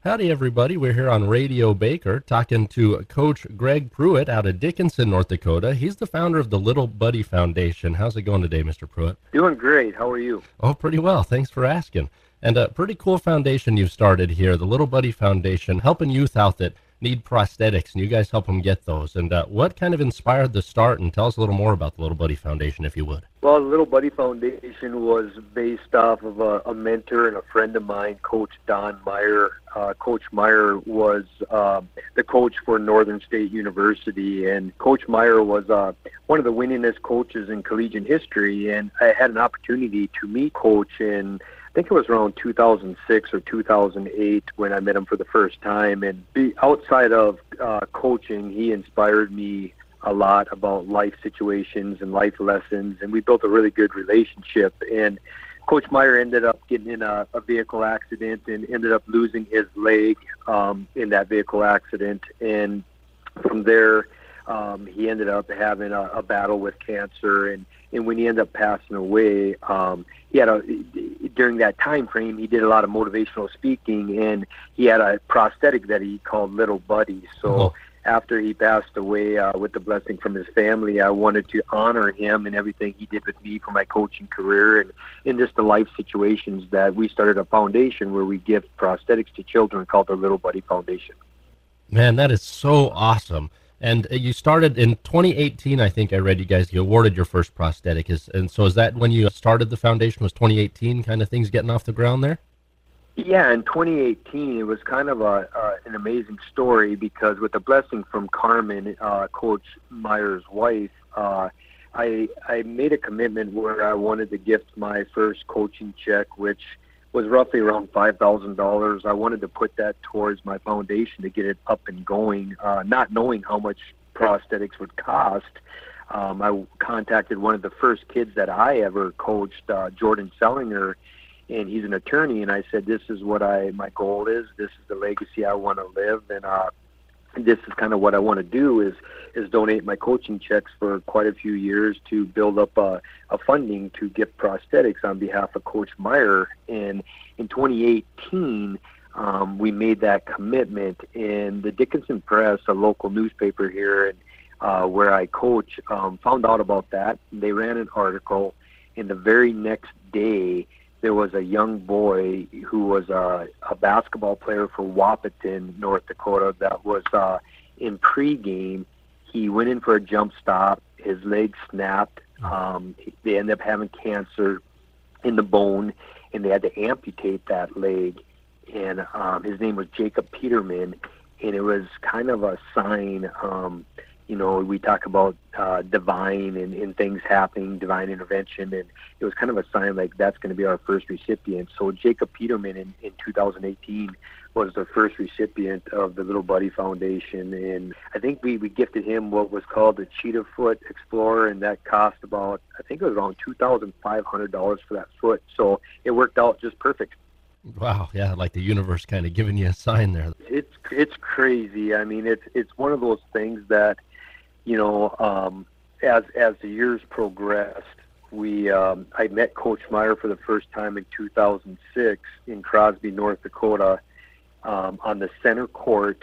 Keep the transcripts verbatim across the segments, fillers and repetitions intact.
Howdy, everybody. We're here on Radio Baker talking to Coach Greg Pruitt out of Dickinson, North Dakota. He's the founder of the Little Buddy Foundation. How's it going today, Mister Pruitt? Doing great. How are you? Oh, pretty well. Thanks for asking. And a pretty cool foundation you've started here, the Little Buddy Foundation, helping youth out that need prosthetics, and you guys help them get those. And uh, what kind of inspired the start? And tell us a little more about the Little Buddy Foundation, if you would. Well, the Little Buddy Foundation was based off of a, a mentor and a friend of mine, Coach Don Meyer. Uh, Coach Meyer was uh, the coach for Northern State University, and Coach Meyer was uh, one of the winningest coaches in collegiate history. And I had an opportunity to meet Coach in, I think it was around two thousand six or two thousand eight when I met him for the first time. And be, outside of uh, coaching, he inspired me a lot about life situations and life lessons, and we built a really good relationship. And Coach Meyer ended up getting in a, a vehicle accident and ended up losing his leg um, in that vehicle accident. And from there, um, he ended up having a, a battle with cancer. And, and when he ended up passing away, um, he had a during that time frame, he did a lot of motivational speaking, and he had a prosthetic that he called Little Buddy. So. Oh. After he passed away, uh, with the blessing from his family, I wanted to honor him and everything he did with me for my coaching career and in just the life situations that we started a foundation where we give prosthetics to children called the Little Buddy Foundation. Man, that is so awesome. And you started in twenty eighteen, I think I read you guys, you awarded your first prosthetic. Is, and so is that when you started the foundation, was twenty eighteen kind of things getting off the ground there? Yeah, in twenty eighteen, it was kind of a uh, an amazing story because with the blessing from Carmen, uh, Coach Meyer's wife, uh, I I made a commitment where I wanted to gift my first coaching check, which was roughly around five thousand dollars. I wanted to put that towards my foundation to get it up and going, uh, not knowing how much prosthetics would cost. Um, I contacted one of the first kids that I ever coached, uh, Jordan Sellinger, and he's an attorney, and I said, this is what I my goal is. This is the legacy I want to live, and uh, this is kind of what I want to do is is donate my coaching checks for quite a few years to build up a, a funding to get prosthetics on behalf of Coach Meyer. And in twenty eighteen, um, we made that commitment, and the Dickinson Press, a local newspaper here and uh, where I coach, um, found out about that. They ran an article, and the very next day, there was a young boy who was a, a basketball player for Wahpeton, North Dakota, that was uh, in pregame. He went in for a jump stop. His leg snapped. Um, they ended up having cancer in the bone, and they had to amputate that leg. And um, his name was Jacob Peterman, and it was kind of a sign. Um, You know, we talk about uh, divine and, and things happening, divine intervention, and it was kind of a sign like that's going to be our first recipient. So Jacob Peterman in, in two thousand eighteen was the first recipient of the Little Buddy Foundation, and I think we, we gifted him what was called the Cheetah Foot Explorer, and that cost about, I think it was around two thousand five hundred dollars for that foot. So it worked out just perfect. Wow, yeah, like the universe kind of giving you a sign there. It's it's crazy. I mean, it's it's one of those things that, you know, um, as as the years progressed, we um, I met Coach Meyer for the first time in two thousand six in Crosby, North Dakota, um, on the center court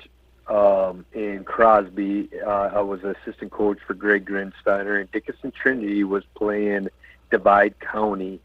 um, in Crosby. Uh, I was an assistant coach for Greg Grinsteiner, and Dickinson Trinity was playing Divide County,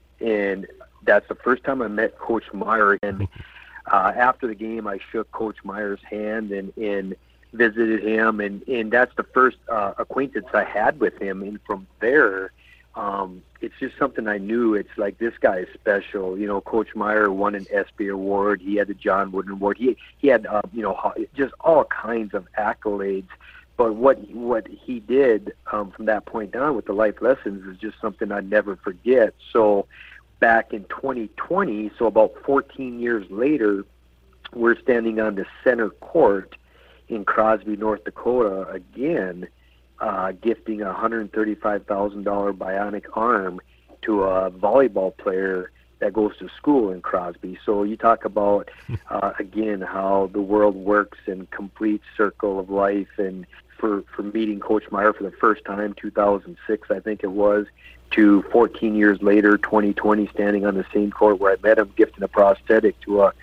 and that's the first time I met Coach Meyer. And uh, after the game, I shook Coach Meyer's hand and and visited him, and, and that's the first uh, acquaintance I had with him. And from there, um, it's just something I knew. It's like, this guy is special. You know, Coach Meyer won an ESPY award. He had the John Wooden Award. He he had, uh, you know, just all kinds of accolades. But what what he did um, from that point on with the life lessons is just something I never forget. So back in twenty twenty, so about fourteen years later, we're standing on the center court in Crosby, North Dakota, again, uh, gifting a one hundred thirty-five thousand dollars bionic arm to a volleyball player that goes to school in Crosby. So you talk about, uh, again, how the world works in complete circle of life. And for, for meeting Coach Meyer for the first time, two thousand six, I think it was, to fourteen years later, twenty twenty, standing on the same court where I met him, gifting a prosthetic to a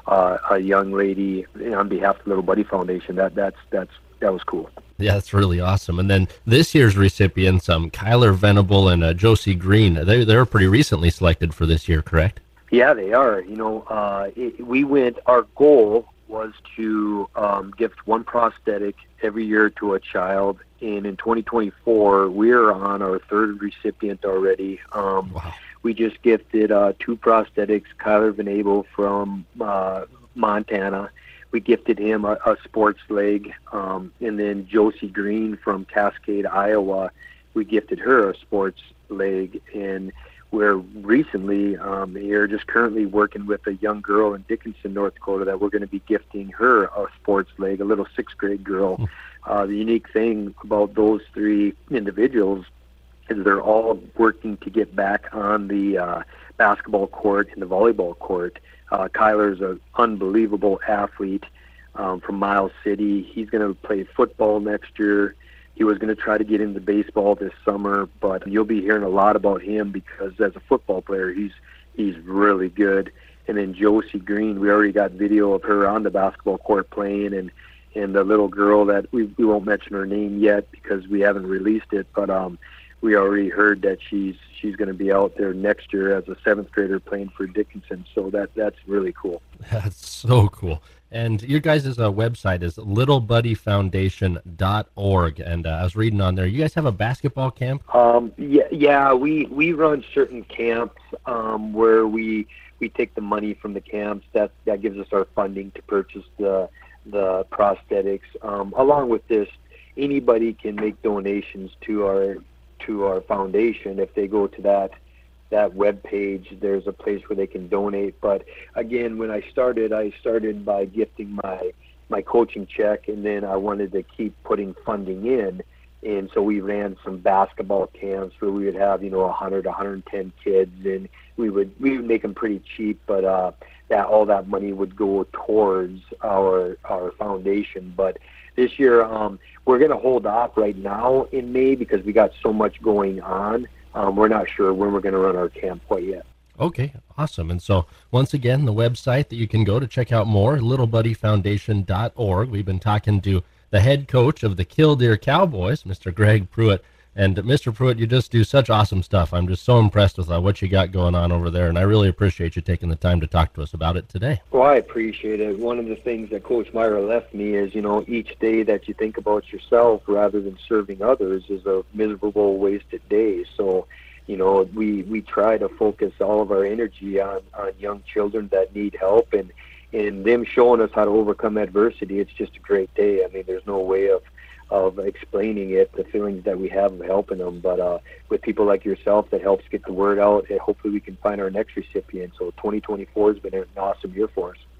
uh, a young lady on behalf of the Little Buddy Foundation. That that's that's that was cool. Yeah, that's really awesome. And then this year's recipients, um, Kyler Venable and uh, Josie Green, they they were pretty recently selected for this year, correct? Yeah, they are. You know, uh, it, we went. Our goal was to um, gift one prosthetic every year to a child, and in twenty twenty-four, we're on our third recipient already. Um, Wow. We just gifted uh, two prosthetics. Kyler Venable from uh, Montana. We gifted him a, a sports leg, um, and then Josie Green from Cascade, Iowa. We gifted her a sports leg, and we're recently um, here just currently working with a young girl in Dickinson, North Dakota, that we're going to be gifting her a sports leg, a little sixth grade girl. Mm. Uh, the unique thing about those three individuals is they're all working to get back on the uh, basketball court and the volleyball court. Uh, Kyler's an unbelievable athlete um, from Miles City. He's going to play football next year. He was going to try to get into baseball this summer, but you'll be hearing a lot about him because as a football player, he's he's really good. And then Josie Green, we already got video of her on the basketball court playing, and and the little girl that we we won't mention her name yet because we haven't released it, but um, we already heard that she's she's going to be out there next year as a seventh grader playing for Dickinson. So that that's really cool. That's so cool. And your guys' uh, website is little buddy foundation dot org, and uh, I was reading on there. You guys have a basketball camp? Um, yeah, yeah. We, we run certain camps um, where we we take the money from the camps. That that gives us our funding to purchase the the prosthetics. Um, along with this, anybody can make donations to our to our foundation. If they go to that that web page, there's a place where they can donate. But again, when I started, I started by gifting my my coaching check, and then I wanted to keep putting funding in. And so we ran some basketball camps where we would have, you know, one hundred, one hundred ten kids, and we would we would make them pretty cheap, but uh, that all that money would go towards our our foundation. But this year, um, we're going to hold off right now in May because we got so much going on. Um, we're not sure when we're going to run our camp quite yet. Okay, awesome. And so, once again, the website that you can go to check out more, little buddy foundation dot org. We've been talking to the head coach of the Killdeer Cowboys, Mister Greg Pruitt. And Mister Pruitt, you just do such awesome stuff. I'm just so impressed with uh, what you got going on over there, and I really appreciate you taking the time to talk to us about it today. Well, I appreciate it. One of the things that Coach Meyer left me is, you know, each day that you think about yourself rather than serving others is a miserable, wasted day. So, you know, we, we try to focus all of our energy on, on young children that need help, and, and them showing us how to overcome adversity. It's just a great day. I mean, there's no way of of explaining it, the feelings that we have of helping them. But uh, with people like yourself that helps get the word out, and hopefully we can find our next recipient. So twenty twenty-four has been an awesome year for us.